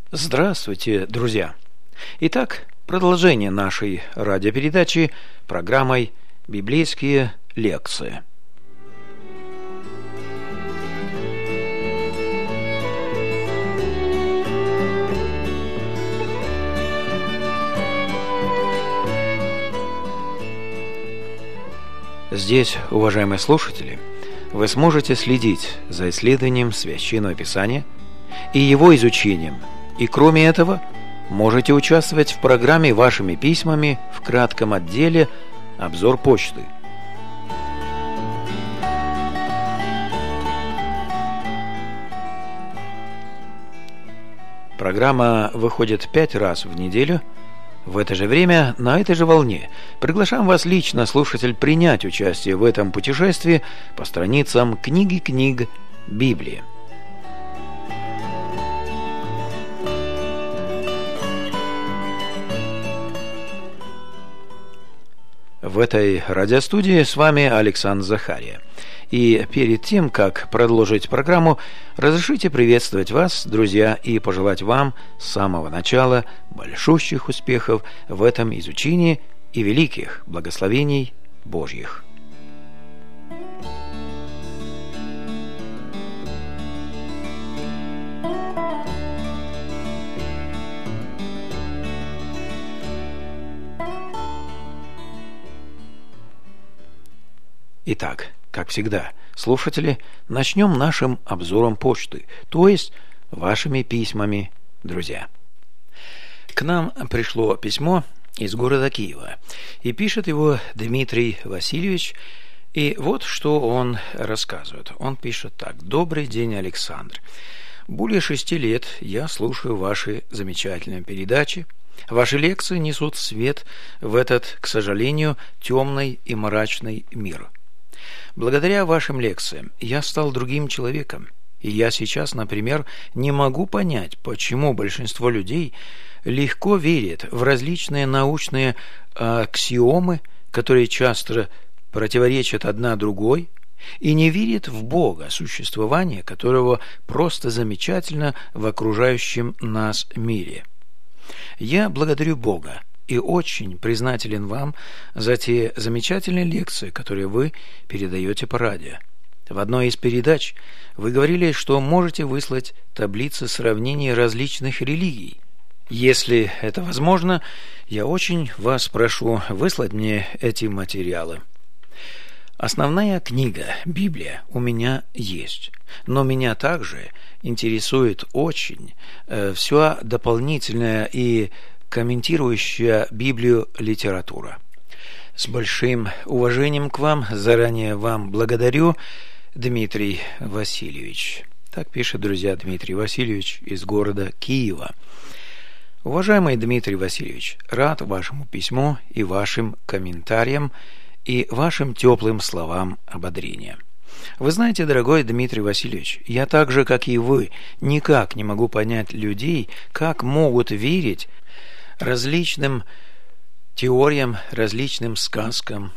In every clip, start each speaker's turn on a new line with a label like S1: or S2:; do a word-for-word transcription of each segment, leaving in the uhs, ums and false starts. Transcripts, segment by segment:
S1: Здравствуйте, друзья! Итак, продолжение нашей радиопередачи программой «Библейские лекции». Здесь, уважаемые слушатели, вы сможете следить за исследованием Священного Писания и его изучением. И кроме этого, можете участвовать в программе вашими письмами в кратком отделе «Обзор почты». Программа выходит пять раз в неделю. В это же время, на этой же волне, приглашаем вас лично, слушатель, принять участие в этом путешествии по страницам книги книг Библии. В этой радиостудии с вами Александр Захария. И перед тем, как продолжить программу, разрешите приветствовать вас, друзья, и пожелать вам с самого начала большущих успехов в этом изучении и великих благословений Божьих. Итак, как всегда, слушатели, начнем нашим обзором почты, то есть вашими письмами, друзья. К нам пришло письмо из города Киева, и пишет его Дмитрий Васильевич, и вот что он рассказывает. Он пишет так: «Добрый день, Александр. Более шести лет я слушаю ваши замечательные передачи. Ваши лекции несут свет в этот, к сожалению, темный и мрачный мир. Благодаря вашим лекциям я стал другим человеком, и я сейчас, например, не могу понять, почему большинство людей легко верит в различные научные аксиомы, которые часто противоречат одна другой, и не верит в Бога, существование которого просто замечательно в окружающем нас мире. Я благодарю Бога и очень признателен вам за те замечательные лекции, которые вы передаете по радио. В одной из передач вы говорили, что можете выслать таблицы сравнений различных религий. Если это возможно, я очень вас прошу выслать мне эти материалы. Основная книга, Библия, у меня есть, но меня также интересует очень э, вся дополнительная и комментирующая Библию литература. С большим уважением к вам заранее вам благодарю, Дмитрий Васильевич». Так пишет, друзья, Дмитрий Васильевич из города Киева. Уважаемый Дмитрий Васильевич, рад вашему письму и вашим комментариям и вашим теплым словам ободрения. Вы знаете, дорогой Дмитрий Васильевич, я так же, как и вы, никак не могу понять людей, как могут верить различным теориям, различным сказкам,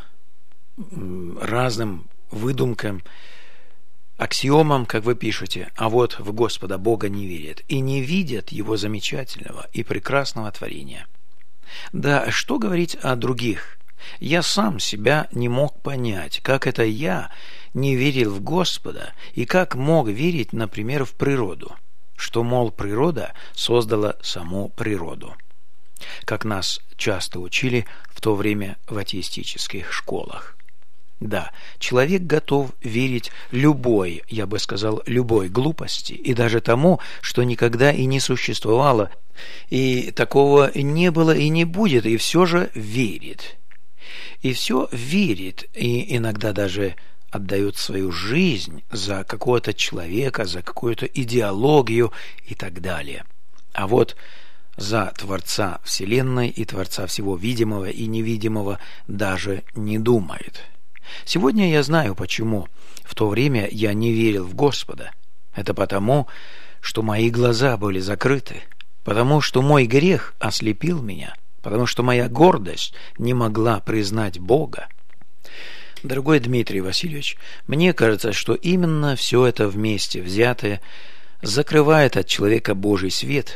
S1: разным выдумкам, аксиомам, как вы пишете, а вот в Господа Бога не верят и не видят Его замечательного и прекрасного творения. Да, что говорить о других? Я сам себя не мог понять, как это я не верил в Господа и как мог верить, например, в природу, что, мол, природа создала саму природу, как нас часто учили в то время в атеистических школах. Да, человек готов верить любой, я бы сказал, любой глупости и даже тому, что никогда и не существовало, и такого не было и не будет, и все же верит. И все верит, и иногда даже отдает свою жизнь за какого-то человека, за какую-то идеологию и так далее. А вот за Творца Вселенной и Творца всего видимого и невидимого даже не думает. Сегодня я знаю, почему в то время я не верил в Господа. Это потому, что мои глаза были закрыты, потому что мой грех ослепил меня, потому что моя гордость не могла признать Бога. Дорогой Дмитрий Васильевич, мне кажется, что именно все это вместе взятое закрывает от человека Божий свет,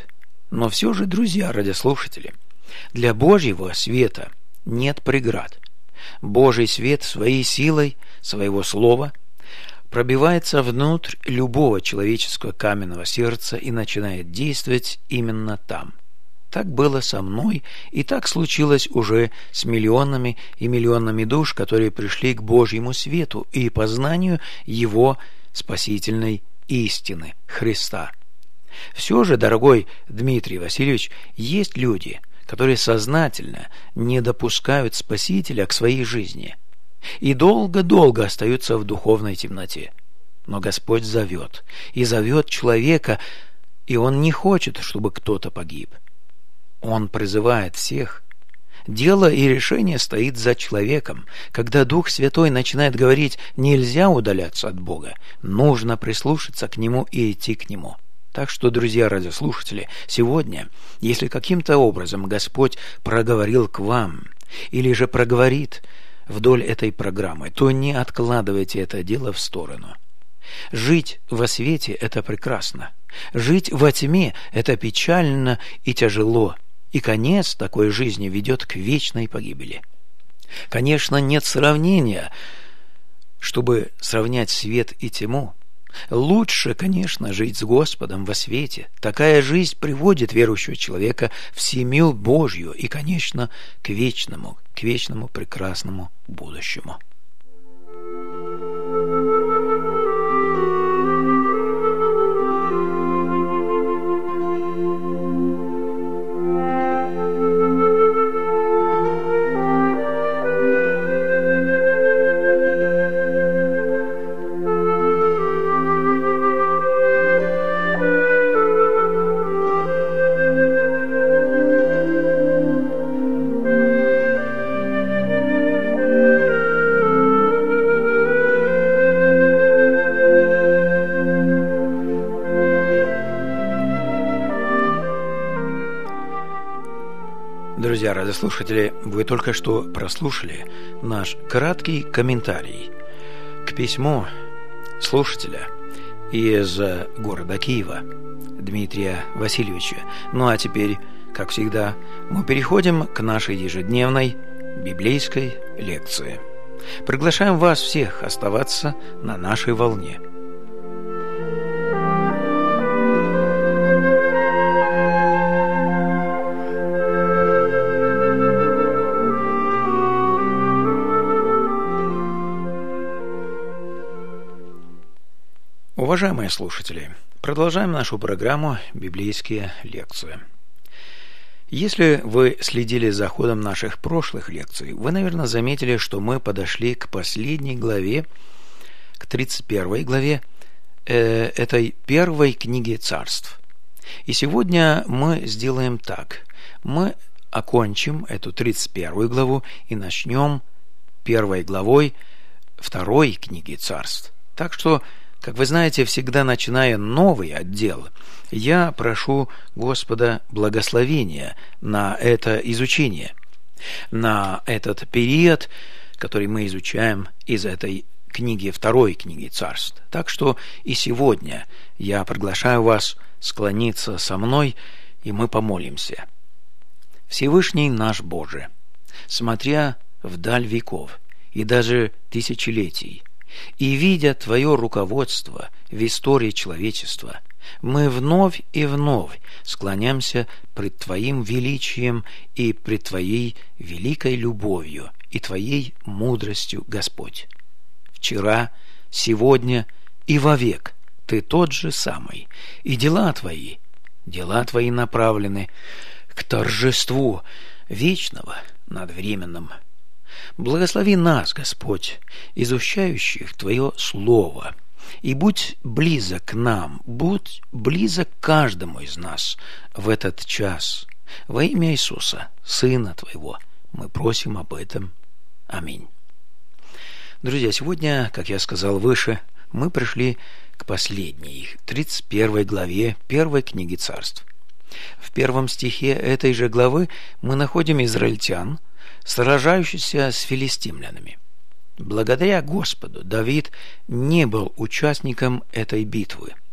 S1: Но все же, друзья, радиослушатели, для Божьего света нет преград. Божий свет своей силой, своего слова пробивается внутрь любого человеческого каменного сердца и начинает действовать именно там. Так было со мной, и так случилось уже с миллионами и миллионами душ, которые пришли к Божьему свету и познанию Его спасительной истины, Христа. Все же, дорогой Дмитрий Васильевич, есть люди, которые сознательно не допускают Спасителя к своей жизни и долго-долго остаются в духовной темноте. Но Господь зовет, и зовет человека, и Он не хочет, чтобы кто-то погиб. Он призывает всех. Дело и решение стоит за человеком. Когда Дух Святой начинает говорить, нельзя удаляться от Бога, нужно прислушаться к Нему и идти к Нему. Так что, друзья радиослушатели, сегодня, если каким-то образом Господь проговорил к вам, или же проговорит вдоль этой программы, то не откладывайте это дело в сторону. Жить во свете – это прекрасно. Жить во тьме – это печально и тяжело. И конец такой жизни ведет к вечной погибели. Конечно, нет сравнения, чтобы сравнять свет и тьму. Лучше, конечно, жить с Господом во свете. Такая жизнь приводит верующего человека в семью Божью и, конечно, к вечному, к вечному прекрасному будущему. Друзья, радиослушатели, вы только что прослушали наш краткий комментарий к письму слушателя из города Киева Дмитрия Васильевича. Ну а теперь, как всегда, мы переходим к нашей ежедневной библейской лекции. Приглашаем вас всех оставаться на нашей волне. Уважаемые слушатели, продолжаем нашу программу «Библейские лекции». Если вы следили за ходом наших прошлых лекций, вы, наверное, заметили, что мы подошли к последней главе, к тридцать первой главе э, этой первой книги Царств. И сегодня мы сделаем так. Мы окончим эту тридцать первую главу и начнем первой главой второй книги Царств. Так что, как вы знаете, всегда начиная новый отдел, я прошу Господа благословения на это изучение, на этот период, который мы изучаем из этой книги, второй книги Царств. Так что и сегодня я приглашаю вас склониться со мной, и мы помолимся. Всевышний наш Боже, смотря вдаль веков и даже тысячелетий, и видя Твое руководство в истории человечества, мы вновь и вновь склоняемся пред Твоим величием и пред Твоей великой любовью и Твоей мудростью, Господь. Вчера, сегодня и вовек Ты тот же самый, и дела Твои, дела Твои направлены к торжеству вечного над временным. Благослови нас, Господь, изучающих Твое Слово, и будь близок к нам, будь близок к каждому из нас в этот час. Во имя Иисуса, Сына Твоего, мы просим об этом. Аминь. Друзья, сегодня, как я сказал выше, мы пришли к последней, тридцать первой главе первой книги Царств. В первом стихе этой же главы мы находим израильтян, сражающихся с филистимлянами. Благодаря Господу Давид не был участником этой битвы.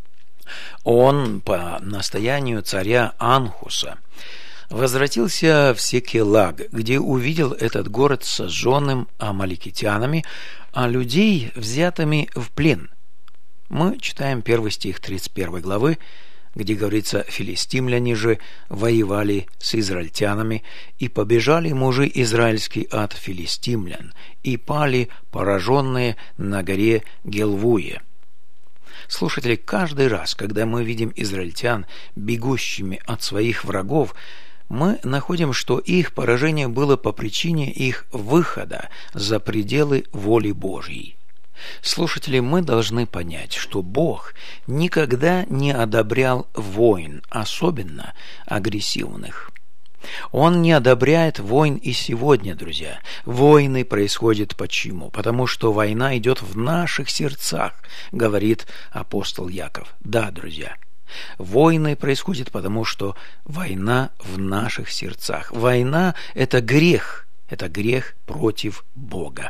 S1: Он, по настоянию царя Анхуса, возвратился в Секелаг, где увидел этот город сожженным амаликитянами, а людей взятыми в плен. Мы читаем первый стих тридцать первой главы, где говорится: «Филистимляне же воевали с израильтянами, и побежали мужи израильские от филистимлян, и пали пораженные на горе Гелвуе». Слушатели, каждый раз, когда мы видим израильтян бегущими от своих врагов, мы находим, что их поражение было по причине их выхода за пределы воли Божьей. Слушатели, мы должны понять, что Бог никогда не одобрял войн, особенно агрессивных. Он не одобряет войн и сегодня, друзья. Войны происходят почему? Потому что война идет в наших сердцах, говорит апостол Яков. Да, друзья. Войны происходят потому, что война в наших сердцах. Война – это грех, это грех против Бога.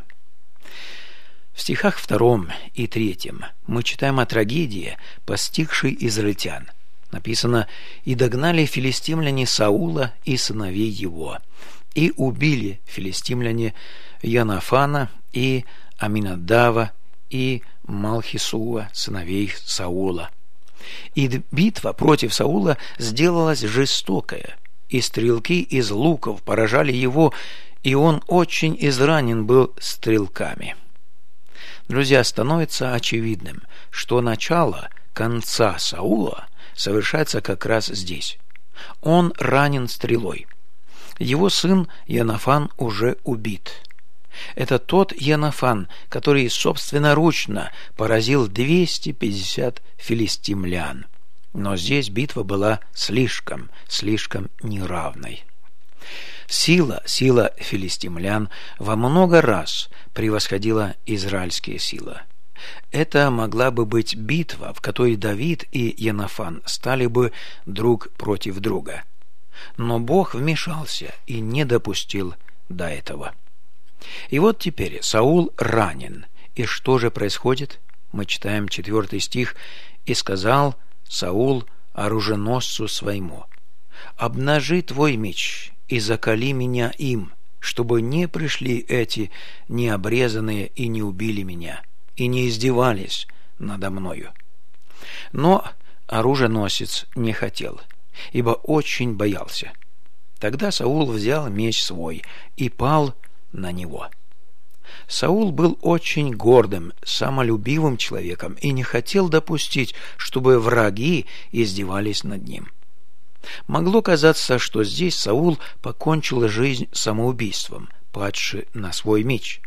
S1: В стихах втором и третьем мы читаем о трагедии, постигшей израильтян. Написано: «И догнали филистимляне Саула и сыновей его, и убили филистимляне Йонафана и Аминадава и Малхисуа, сыновей Саула. И битва против Саула сделалась жестокая, и стрелки из луков поражали его, и он очень изранен был стрелками». Друзья, становится очевидным, что начало конца Саула совершается как раз здесь. Он ранен стрелой. Его сын Йонафан уже убит. Это тот Йонафан, который собственноручно поразил двести пятьдесят филистимлян. Но здесь битва была слишком, слишком неравной. Сила, сила филистимлян во много раз превосходила израильские силы. Это могла бы быть битва, в которой Давид и Йонафан стали бы друг против друга. Но Бог вмешался и не допустил до этого. И вот теперь Саул ранен. И что же происходит? Мы читаем четвертый стих. «И сказал Саул оруженосцу своему: обнажи твой меч и закали меня им, чтобы не пришли эти необрезанные и не убили меня, и не издевались надо мною». Но оруженосец не хотел, ибо очень боялся. Тогда Саул взял меч свой и пал на него. Саул был очень гордым, самолюбивым человеком и не хотел допустить, чтобы враги издевались над ним. Могло казаться, что здесь Саул покончил жизнь самоубийством, падши на свой меч.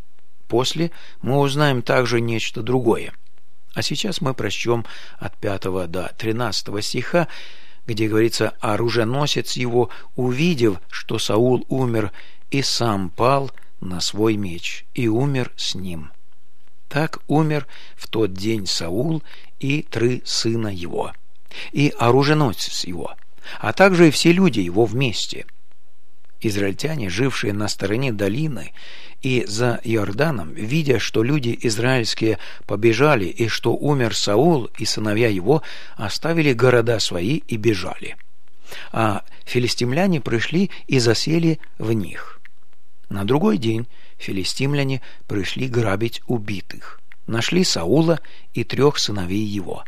S1: После мы узнаем также нечто другое. А сейчас мы прочтем от пятого до тринадцатого стиха, где говорится: оруженосец его, увидев, что Саул умер, и сам пал на свой меч, и умер с ним. Так умер в тот день Саул и три сына его, и оруженосец его, а также и все люди его вместе. Израильтяне, жившие на стороне долины и за Иорданом, видя, что люди израильские побежали и что умер Саул и сыновья его, оставили города свои и бежали. А филистимляне пришли и засели в них. На другой день филистимляне пришли грабить убитых. Нашли Саула и трех сыновей его,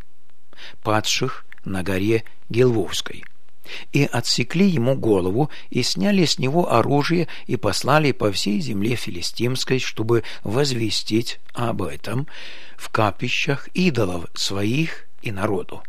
S1: падших на горе Гелвовской, и отсекли ему голову, и сняли с него оружие, и послали по всей земле филистимской, чтобы возвестить об этом в капищах идолов своих и народу.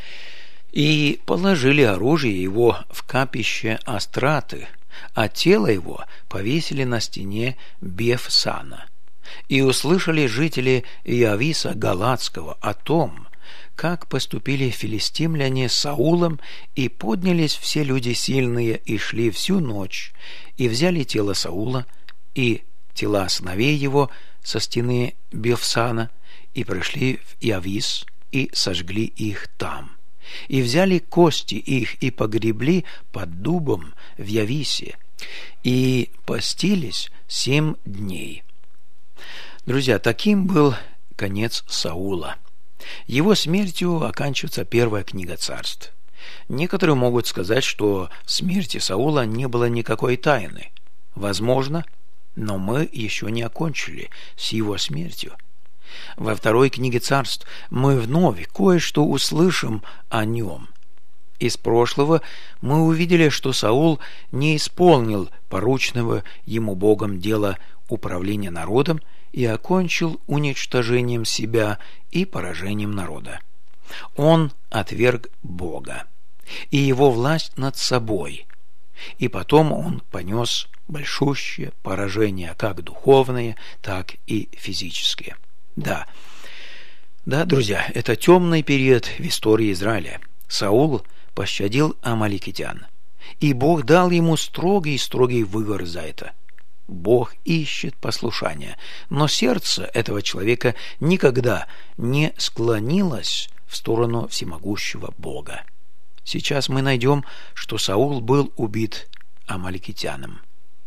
S1: И положили оружие его в капище Астраты, а тело его повесили на стене Бефсана. И услышали жители Иависа Галатского о том, как поступили филистимляне с Саулом, и поднялись все люди сильные, и шли всю ночь, и взяли тело Саула и тела сыновей его со стены Бефсана, и пришли в Иавис, и сожгли их там. И взяли кости их, и погребли под дубом в Явисе, и постились семь дней. Друзья, таким был конец Саула. Его смертью оканчивается первая книга Царств. Некоторые могут сказать, что в смерти Саула не было никакой тайны. Возможно, но мы еще не окончили с его смертью. Во второй книге Царств мы вновь кое-что услышим о нем. Из прошлого мы увидели, что Саул не исполнил порученного ему Богом дела управления народом и окончил уничтожением себя и поражением народа. Он отверг Бога и его власть над собой, и потом он понес большущее поражение, как духовные, так и физические. Да, да, друзья, это темный период в истории Израиля. Саул пощадил амаликитян, и Бог дал ему строгий-строгий выговор за это. Бог ищет послушания, но сердце этого человека никогда не склонилось в сторону всемогущего Бога. Сейчас мы найдем, что Саул был убит амаликитяном.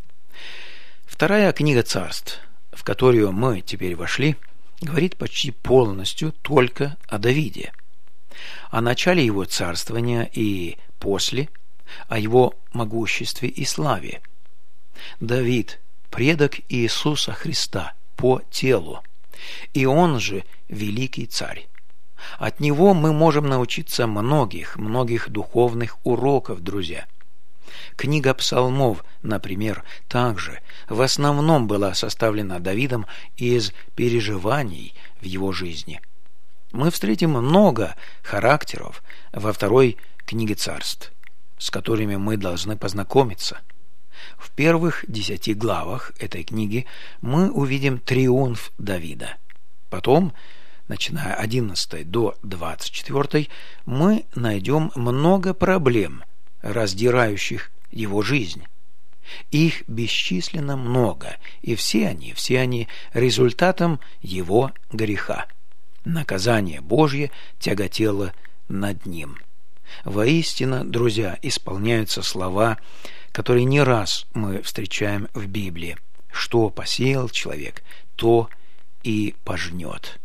S1: Вторая книга Царств, в которую мы теперь вошли, говорит почти полностью только о Давиде, о начале его царствования и после, о его могуществе и славе. Давид – предок Иисуса Христа по телу, и он же великий царь. От него мы можем научиться многих, многих духовных уроков, друзья. Книга Псалмов, например, также в основном была составлена Давидом из переживаний в его жизни. Мы встретим много характеров во второй книге Царств, с которыми мы должны познакомиться. В первых десяти главах этой книги мы увидим триумф Давида. Потом, начиная одиннадцатой до двадцать четвёртой, мы найдем много проблем, раздирающих его жизнь. Их бесчисленно много, и все они, все они результатом его греха. Наказание Божье тяготело над ним. Воистину, друзья, исполняются слова, которые не раз мы встречаем в Библии. Что посеял человек, то и пожнет.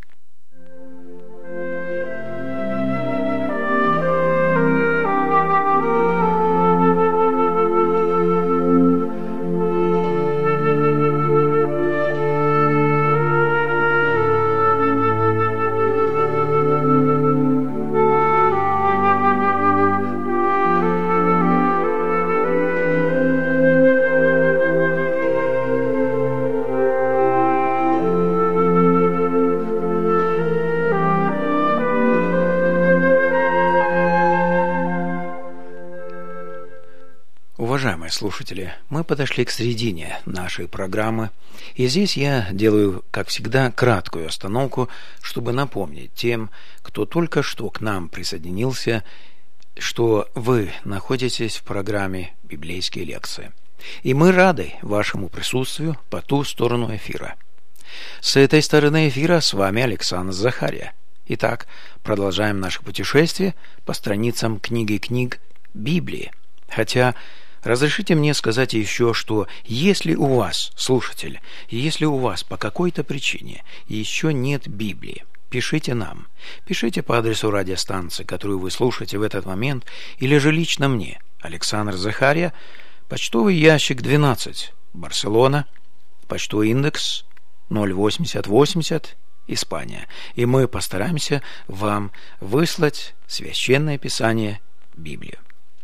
S1: Уважаемые слушатели, мы подошли к середине нашей программы, и здесь я делаю, как всегда, краткую остановку, чтобы напомнить тем, кто только что к нам присоединился, что вы находитесь в программе «Библейские лекции». И мы рады вашему присутствию по ту сторону эфира. С этой стороны эфира с вами Александр Захария. Итак, продолжаем наше путешествие по страницам книги книг Библии. Хотя разрешите мне сказать еще, что если у вас, слушатель, если у вас по какой-то причине еще нет Библии, пишите нам. Пишите по адресу радиостанции, которую вы слушаете в этот момент, или же лично мне, Александр Захария, почтовый ящик двенадцать, Барселона, почтовый индекс ноль восемьдесят восемьдесят, Испания. И мы постараемся вам выслать Священное Писание, Библию.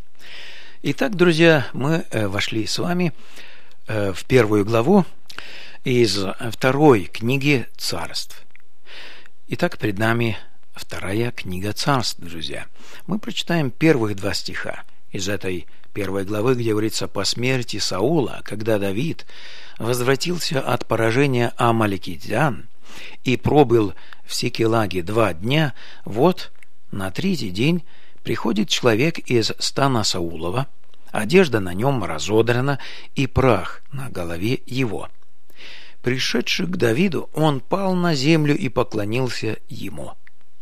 S1: Итак, друзья, мы вошли с вами в первую главу из второй книги Царств. Итак, пред нами вторая книга Царств, друзья. Мы прочитаем первых два стиха из этой первой главы, где говорится: «По смерти Саула, когда Давид возвратился от поражения амаликитян и пробыл в Сикелаге два дня, вот на третий день приходит человек из стана Саулова, одежда на нем разодрана и прах на голове его. Пришедший к Давиду, он пал на землю и поклонился ему».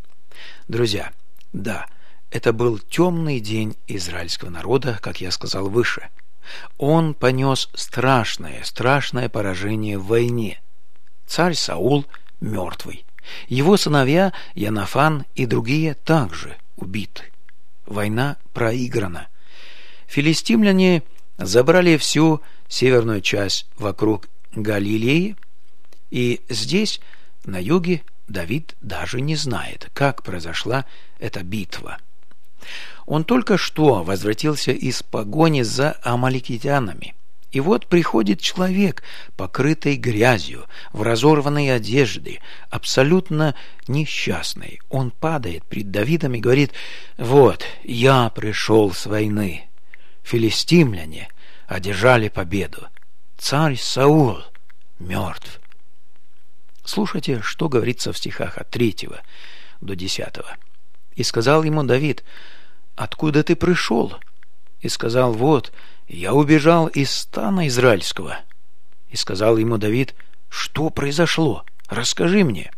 S1: Друзья, да, это был темный день израильского народа, как я сказал выше. Он понес страшное, страшное поражение в войне. Царь Саул мертвый, Его сыновья Йонафан и другие также убиты. Война проиграна. Филистимляне забрали всю северную часть вокруг Галилеи, и здесь, на юге, Давид даже не знает, как произошла эта битва. Он только что возвратился из погони за амаликитянами. И вот приходит человек, покрытый грязью, в разорванной одежде, абсолютно несчастный. Он падает пред Давидом и говорит: «Вот, я пришел с войны. Филистимляне одержали победу. Царь Саул мертв». Слушайте, что говорится в стихах от третьего до десятого. «И сказал ему Давид: откуда ты пришел? И сказал: вот, я убежал из стана израильского. И сказал ему Давид: что произошло? Расскажи мне.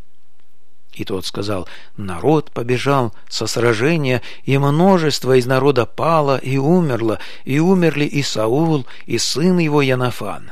S1: И тот сказал: народ побежал со сражения, и множество из народа пало и умерло, и умерли и Саул, и сын его Йонафан.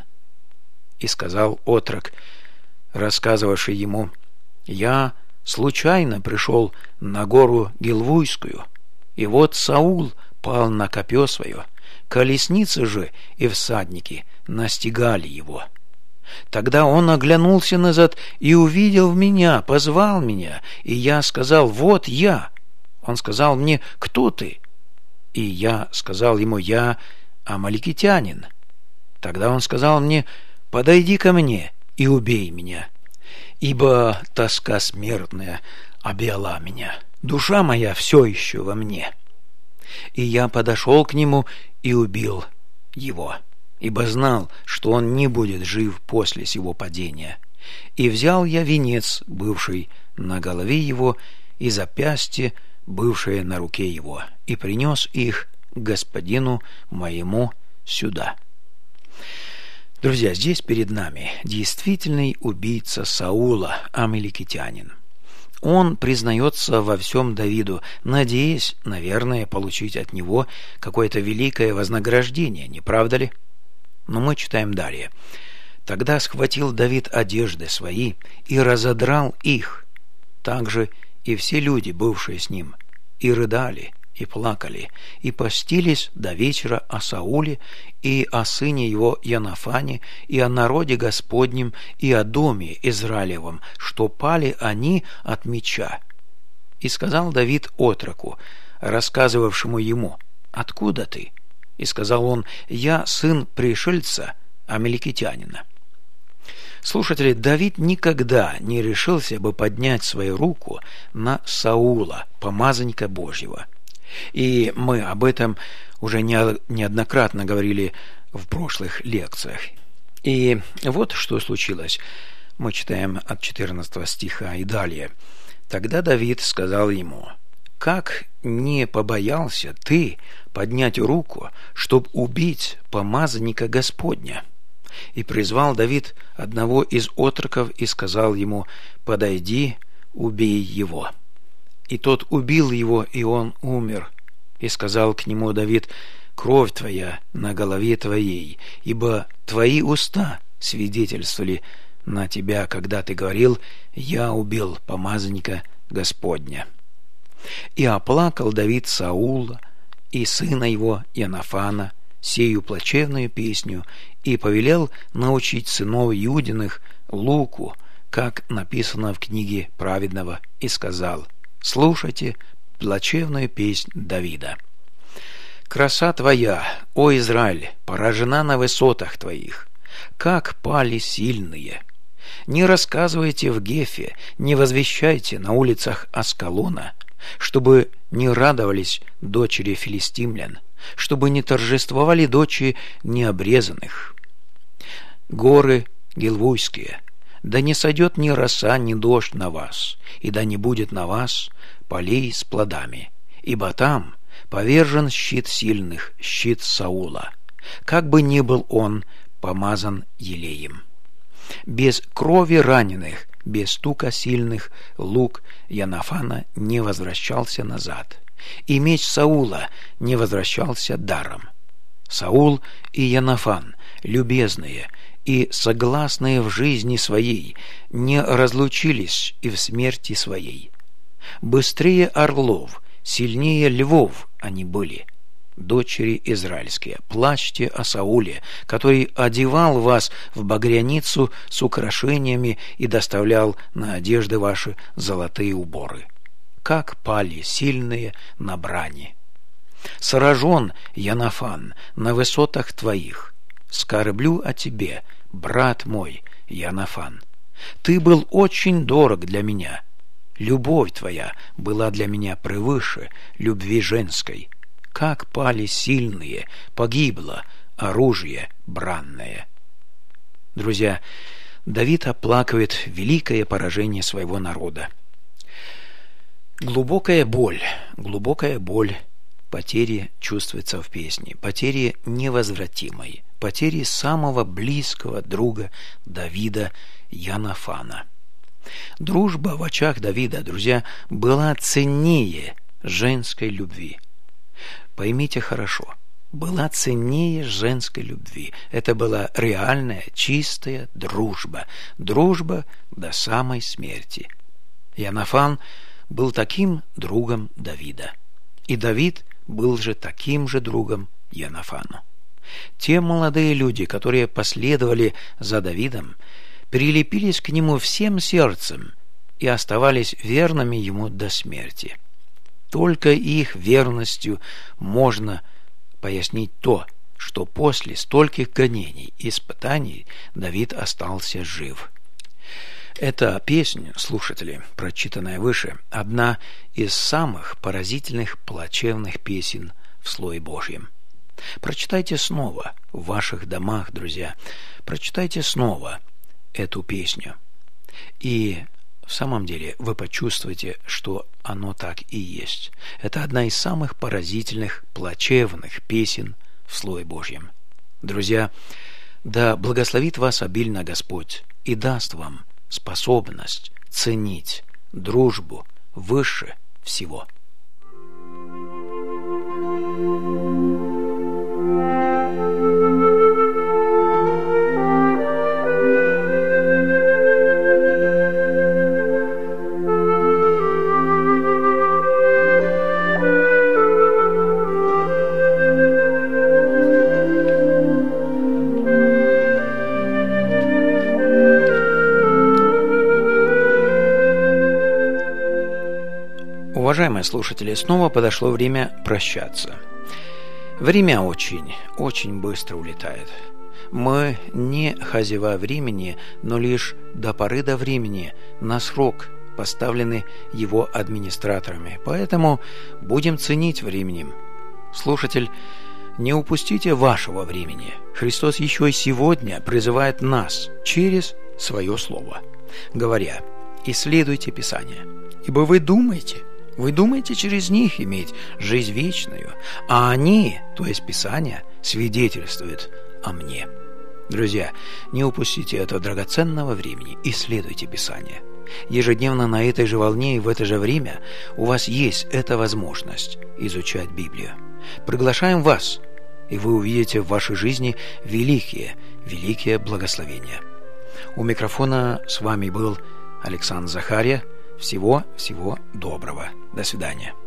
S1: И сказал отрок, рассказывавший ему: я случайно пришел на гору Гилвуйскую, и вот Саул пал на копье свое, колесницы же и всадники настигали его. Тогда он оглянулся назад и увидел меня, позвал меня, и я сказал: вот я. Он сказал мне: кто ты? И я сказал ему: я амаликитянин. Тогда он сказал мне: подойди ко мне и убей меня, ибо тоска смертная объяла меня, душа моя все еще во мне. И я подошел к нему и убил его, ибо знал, что он не будет жив после сего падения. И взял я венец, бывший на голове его, и запястье, бывшее на руке его, и принес их к господину моему сюда». Друзья, здесь перед нами действительный убийца Саула, амаликитянин. Он признается во всем Давиду, надеясь, наверное, получить от него какое-то великое вознаграждение, не правда ли? Но мы читаем далее. «Тогда схватил Давид одежды свои и разодрал их, также и все люди, бывшие с ним, и рыдали, и плакали, и постились до вечера о Сауле, и о сыне его Йонафане, и о народе Господнем, и о доме Израилевом, что пали они от меча. И сказал Давид отроку, рассказывавшему ему: откуда ты? И сказал он: я сын пришельца, амаликитянина». Слушатели, Давид никогда не решился бы поднять свою руку на Саула, помазанника Божьего. И мы об этом уже неоднократно говорили в прошлых лекциях. И вот что случилось. Мы читаем от четырнадцатого стиха и далее. «Тогда Давид сказал ему: как не побоялся ты поднять руку, чтоб убить помазанника Господня? И призвал Давид одного из отроков и сказал ему: подойди, убей его. И тот убил его, и он умер. И сказал к нему Давид: кровь твоя на голове твоей, ибо твои уста свидетельствовали на тебя, когда ты говорил: я убил помазанника Господня. И оплакал Давид Саула и сына его Йонафана сею плачевную песню, и повелел научить сынов Юдиных луку, как написано в книге праведного, и сказал: слушайте плачевную песнь Давида. Краса твоя, о Израиль, поражена на высотах твоих, как пали сильные. Не рассказывайте в Гефе, не возвещайте на улицах Аскалона, чтобы не радовались дочери филистимлян, чтобы не торжествовали дочери необрезанных. Горы Гилвуйские, да не сойдет ни роса, ни дождь на вас, и да не будет на вас полей с плодами, ибо там повержен щит сильных, щит Саула, как бы ни был он помазан елеем. Без крови раненых, без стука сильных лук Йонафана не возвращался назад, и меч Саула не возвращался даром. Саул и Йонафан, любезные и согласные в жизни своей, не разлучились и в смерти своей. Быстрее орлов, сильнее львов они были. Дочери израильские, плачьте о Сауле, который одевал вас в багряницу с украшениями и доставлял на одежды ваши золотые уборы. Как пали сильные на брани! Сражен, Йонафан, на высотах твоих. Скорблю о тебе, брат мой, Йонафан. Ты был очень дорог для меня. Любовь твоя была для меня превыше любви женской. Как пали сильные, погибло оружие бранное. Друзья, Давид оплакивает великое поражение своего народа. Глубокая боль, глубокая боль потери чувствуется в песне, потери невозвратимой, потери самого близкого друга Давида Йонафана. Дружба в очах Давида, друзья, была ценнее женской любви. Поймите хорошо, была ценнее женской любви. Это была реальная, чистая дружба. Дружба до самой смерти. Йонафан был таким другом Давида. И Давид был же таким же другом Йонафану. Те молодые люди, которые последовали за Давидом, прилепились к нему всем сердцем и оставались верными ему до смерти. Только их верностью можно пояснить то, что после стольких гонений и испытаний Давид остался жив. Эта песня, слушатели, прочитанная выше, одна из самых поразительных плачевных песен в Слове Божьем. Прочитайте снова в ваших домах, друзья, прочитайте снова эту песню. И в самом деле вы почувствуете, что оно так и есть. Это одна из самых поразительных, плачевных песен в Слове Божьем. Друзья, да благословит вас обильно Господь и даст вам способность ценить дружбу выше всего. Уважаемые слушатели, снова подошло время прощаться. Время очень, очень быстро улетает. Мы не хозяева времени, но лишь до поры до времени на срок поставлены его администраторами. Поэтому будем ценить временем. Слушатель, не упустите вашего времени. Христос еще и сегодня призывает нас через свое слово, говоря: исследуйте Писание, ибо вы думаете, Вы думаете через них иметь жизнь вечную, а они, то есть Писание, свидетельствуют о мне. Друзья, не упустите этого драгоценного времени, исследуйте Писание. Ежедневно на этой же волне и в это же время у вас есть эта возможность изучать Библию. Приглашаем вас, и вы увидите в вашей жизни великие, великие благословения. У микрофона с вами был Александр Захария. Всего-всего доброго. До свидания.